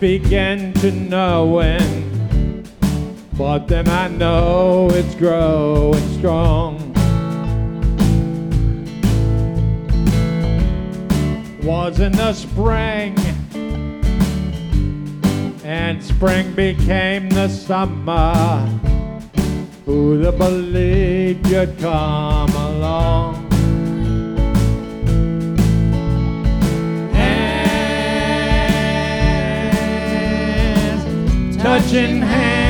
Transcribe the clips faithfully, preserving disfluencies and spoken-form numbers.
begin to knowing, but then I know it's growing strong. Was in the spring, and spring became the summer. Who'd have believed you'd come along? Hands, touching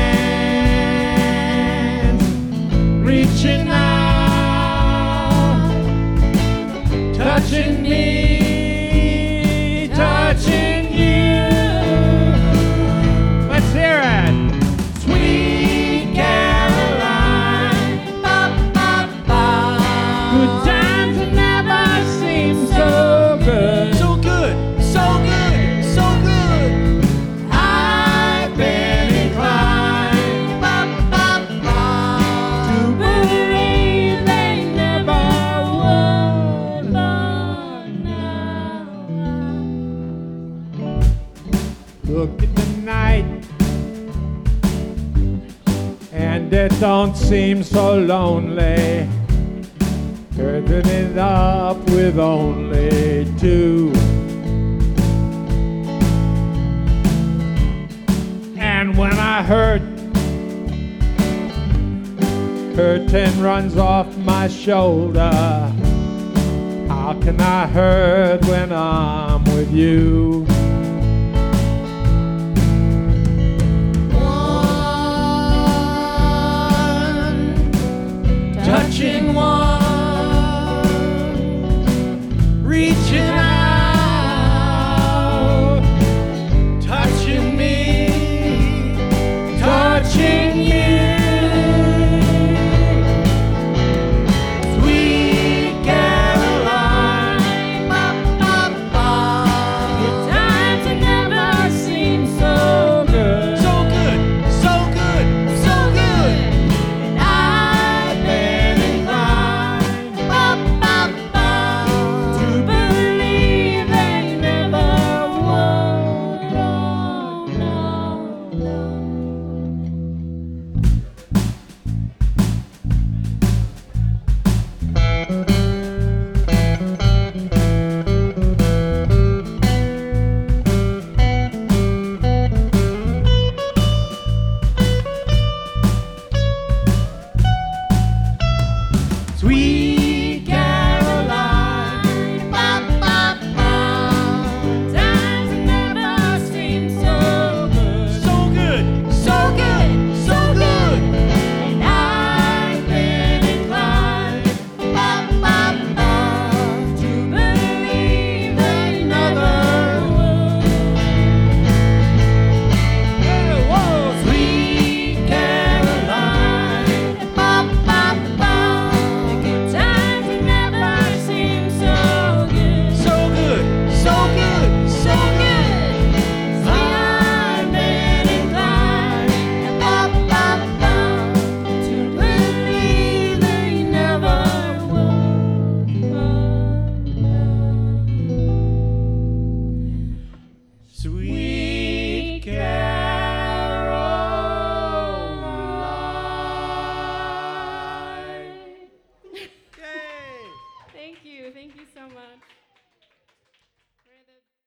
hands, reaching out, touching me, touching you. Let's hear it. Sweet Caroline, ba, ba, ba. Good times never seem so good. So good, so good, so good. I've been inclined, ba, ba, ba, to believe they never would. But now, look at the night, and it don't seem so lonely. Curtain it up with only two. And when I hurt, curtain runs off my shoulder. How can I hurt when I'm with you?